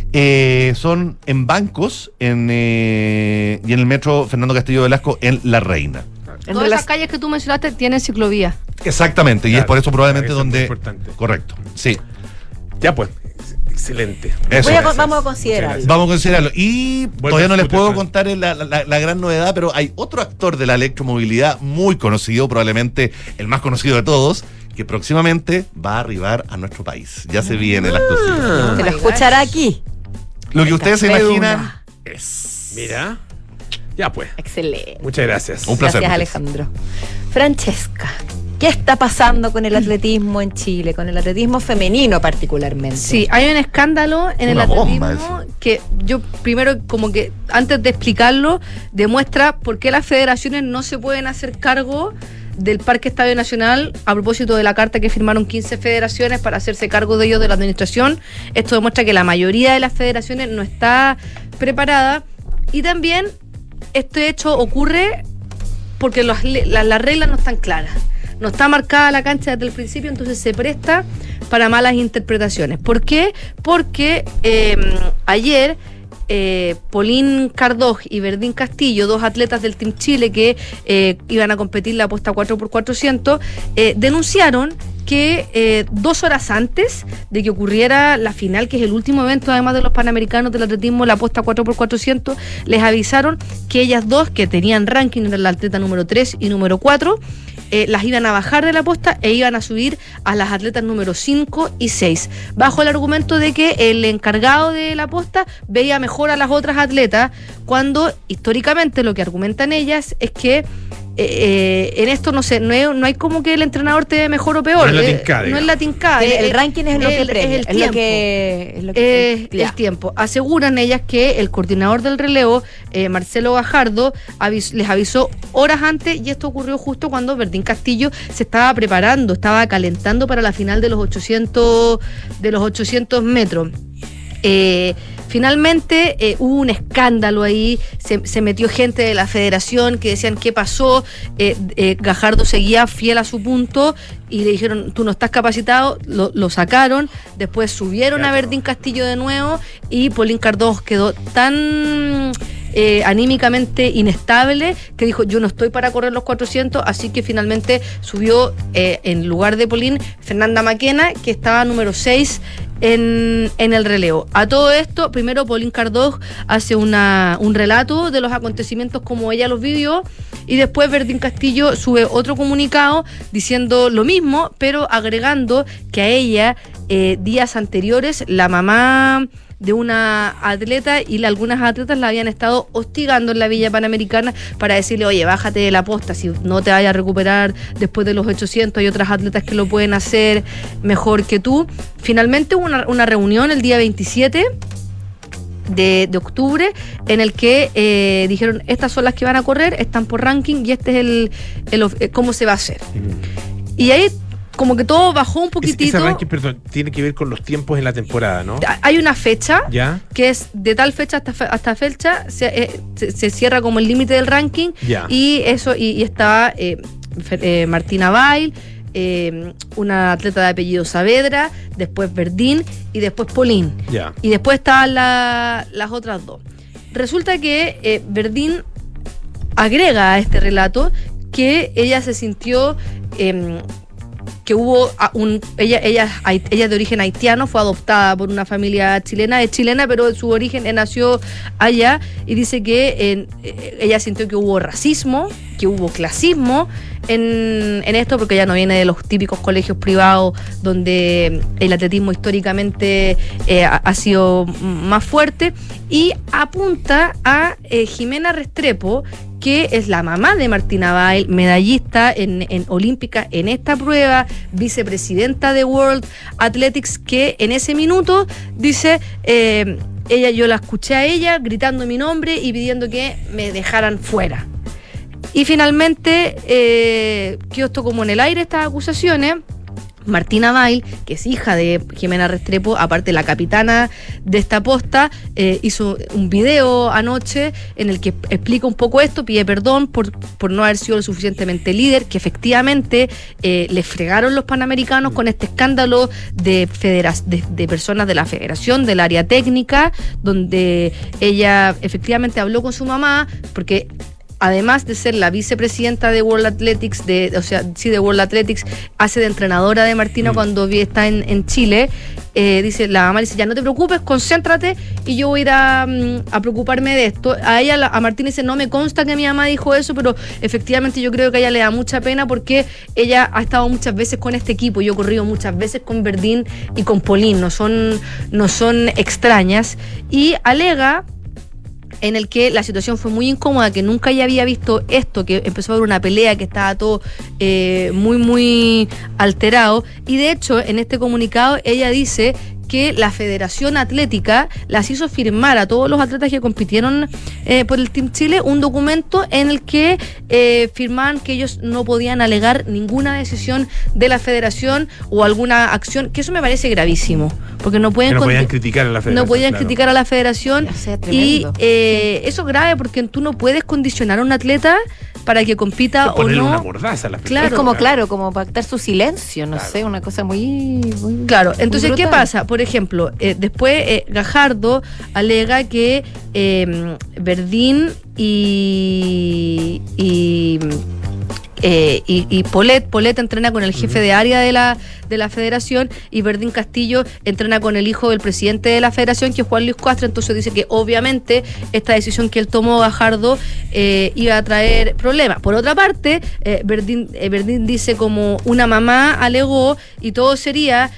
Son en bancos y en el metro Fernando Castillo Velasco en La Reina. Todas esas calles que tú mencionaste tienen ciclovía. Exactamente, y es por eso probablemente eso donde... es muy importante. Correcto, sí. Ya pues, Excelente. Vamos a considerarlo. Vamos a considerarlo. Y todavía no les puedo contar la gran novedad, pero hay otro actor de la electromovilidad muy conocido, probablemente el más conocido de todos, que próximamente va a arribar a nuestro país. Ya se viene la exclusiva. Se lo escuchará aquí. Lo que ustedes se imaginan Una. es... Mira. Ya pues. Excelente. Muchas gracias. Un placer. Gracias, Alejandro. Francesca, ¿qué está pasando con el atletismo en Chile? Con el atletismo femenino particularmente. Sí, hay un escándalo en el atletismo que yo primero, como que antes de explicarlo, demuestra por qué las federaciones no se pueden hacer cargo del Parque Estadio Nacional a propósito de la carta que firmaron 15 federaciones para hacerse cargo de ellos de la administración. Esto demuestra que la mayoría de las federaciones no está preparada, y también este hecho ocurre porque las reglas no están claras. No está marcada la cancha desde el principio, entonces se presta para malas interpretaciones. ¿Por qué? Porque ayer Pauline Cardoj y Verdín Castillo, dos atletas del Team Chile que iban a competir la apuesta 4x400, denunciaron que 2 horas antes de que ocurriera la final, que es el último evento además de los Panamericanos del atletismo, la apuesta 4x400, les avisaron que ellas dos, que tenían ranking, eran la atleta número 3 y número 4, las iban a bajar de la apuesta e iban a subir a las atletas número 5 y 6, bajo el argumento de que el encargado de la apuesta veía mejor a las otras atletas, cuando históricamente lo que argumentan ellas es que en esto no hay como que el entrenador te ve mejor o peor. No es la tincada. El ranking es lo que premia, es el tiempo. Aseguran ellas que el coordinador del relevo, Marcelo Gajardo, les avisó horas antes, y esto ocurrió justo cuando Verdín Castillo se estaba preparando, estaba calentando para la final de los 800 metros. Finalmente hubo un escándalo ahí, se metió gente de la federación que decían qué pasó. Gajardo seguía fiel a su punto y le dijeron tú no estás capacitado, lo sacaron, después subieron a Verdín Castillo de nuevo y Pauline Cardoj quedó tan anímicamente inestable que dijo yo no estoy para correr los 400, así que finalmente subió en lugar de Pauline Fernanda Maquena, que estaba número 6 en el relevo. A todo esto, primero Pauline Cardoj hace un relato de los acontecimientos como ella los vivió, y después Verdín Castillo sube otro comunicado diciendo lo mismo, pero agregando que a ella días anteriores la mamá de una atleta y algunas atletas la habían estado hostigando en la Villa Panamericana para decirle, oye, bájate de la posta, si no te vayas a recuperar después de los 800, hay otras atletas que lo pueden hacer mejor que tú. Finalmente hubo una reunión el día 27 de octubre en el que dijeron, estas son las que van a correr, están por ranking y este es el cómo se va a hacer. Y ahí como que todo bajó un poquitito. Ese ranking, perdón, tiene que ver con los tiempos en la temporada, ¿no? Hay una fecha, ¿ya?, que es de tal fecha hasta fecha, se cierra como el límite del ranking, ya, y eso, y estaba Martina Bail, una atleta de apellido Saavedra, después Verdín y después Pauline. Ya. Y después estaban las otras dos. Resulta que Verdín agrega a este relato que ella se sintió que hubo ella de origen haitiano, fue adoptada por una familia chilena, es chilena, pero su origen nació allá, y dice que ella sintió que hubo racismo, que hubo clasismo en esto, porque ella no viene de los típicos colegios privados donde el atletismo históricamente ha sido más fuerte, y apunta a Jimena Restrepo, que es la mamá de Martina Bail, medallista en olímpica en esta prueba, vicepresidenta de World Athletics, que en ese minuto dice, yo la escuché a ella gritando mi nombre y pidiendo que me dejaran fuera. Y finalmente quedó esto como en el aire, estas acusaciones. Martina Bail, que es hija de Jimena Restrepo, aparte la capitana de esta posta, hizo un video anoche en el que explica un poco esto, pide perdón por no haber sido lo suficientemente líder, que efectivamente le fregaron los Panamericanos con este escándalo de personas de la federación, del área técnica, donde ella efectivamente habló con su mamá, porque además de ser la vicepresidenta de World Athletics, de World Athletics, hace de entrenadora de Martina cuando está en Chile. Dice, la mamá dice, ya no te preocupes, concéntrate y yo voy a ir a preocuparme de esto. A Martina dice, no me consta que mi mamá dijo eso, pero efectivamente yo creo que a ella le da mucha pena porque ella ha estado muchas veces con este equipo. Yo he corrido muchas veces con Verdín y con Polín, no son extrañas. Y alega en el que la situación fue muy incómoda, que nunca ella había visto esto, que empezó a haber una pelea, que estaba todo muy, muy alterado. Y de hecho, en este comunicado, ella dice que la Federación Atlética las hizo firmar a todos los atletas que compitieron por el Team Chile un documento en el que firmaban que ellos no podían alegar ninguna decisión de la federación o alguna acción, que eso me parece gravísimo, porque no podían criticar a la federación. No podían criticar a la federación, y eso es grave porque tú no puedes condicionar a un atleta para que compita o no. Una mordaza a la claro, es como pactar su silencio, no sé, una cosa muy claro. Entonces, ¿qué pasa? Por ejemplo, después Gajardo alega que Verdín y Polet entrena con el jefe de área de la federación, y Verdín Castillo entrena con el hijo del presidente de la federación, que es Juan Luis Castro. Entonces dice que obviamente esta decisión que él tomó, Gajardo, iba a traer problemas. Por otra parte, Verdín dice, como una mamá alegó, y todo sería,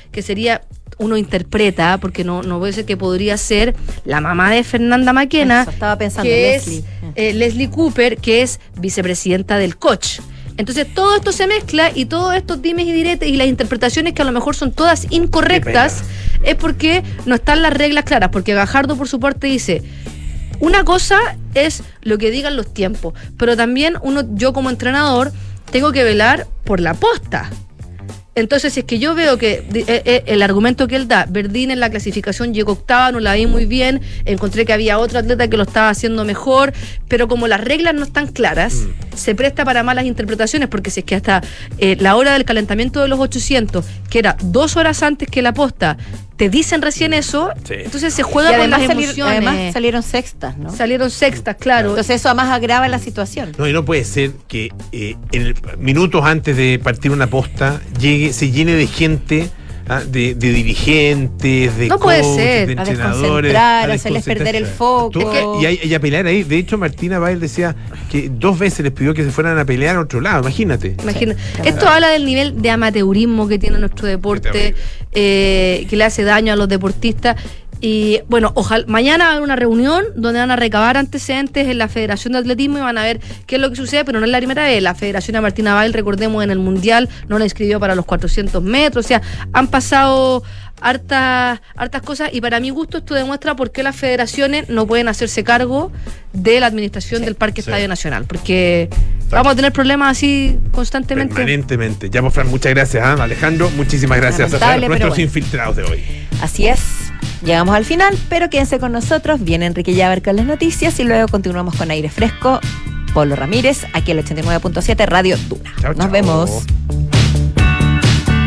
uno interpreta, porque no puede ser, que podría ser la mamá de Fernanda Maquena, estaba pensando, que es Leslie Cooper, que es vicepresidenta del COCH. Entonces todo esto se mezcla, y todos estos dimes y diretes y las interpretaciones, que a lo mejor son todas incorrectas, es porque no están las reglas claras. Porque Gajardo, por su parte, dice, una cosa es lo que digan los tiempos, pero también yo como entrenador tengo que velar por la posta. Entonces, si es que yo veo que el argumento que él da, Verdín en la clasificación llegó octava, no la vi muy bien, encontré que había otro atleta que lo estaba haciendo mejor, pero como las reglas no están claras, se presta para malas interpretaciones, porque si es que hasta la hora del calentamiento de los 800, que era 2 horas antes que la posta, te dicen recién eso, entonces se juega con las emociones. Además salieron sextas, ¿no? Salieron sextas, claro. Entonces eso además agrava la situación. No, y no puede ser que minutos antes de partir una posta se llene de gente, de dirigentes, de coaches, de entrenadores, a hacerles perder el foco. Y a pelear ahí. De hecho, Martina Bail decía que 2 veces les pidió que se fueran a pelear a otro lado. Imagínate. Esto habla del nivel de amateurismo que tiene nuestro deporte, que le hace daño a los deportistas. Y bueno, ojalá mañana va a haber una reunión donde van a recabar antecedentes en la Federación de Atletismo y van a ver qué es lo que sucede, pero no es la primera vez. La Federación de Martina Bail, recordemos, en el Mundial no la inscribió para los 400 metros. O sea, han pasado hartas cosas, y para mi gusto esto demuestra por qué las federaciones no pueden hacerse cargo de la administración del Parque Estadio Nacional, porque vamos a tener problemas así constantemente. Permanentemente. Ya, Fran, muchas gracias, Alejandro. Muchísimas gracias a nuestros infiltrados de hoy. Así es. Llegamos al final, pero quédense con nosotros. Viene Enrique Llaver con las noticias y luego continuamos con Aire Fresco. Polo Ramírez, aquí el 89.7 Radio Duna. Nos vemos.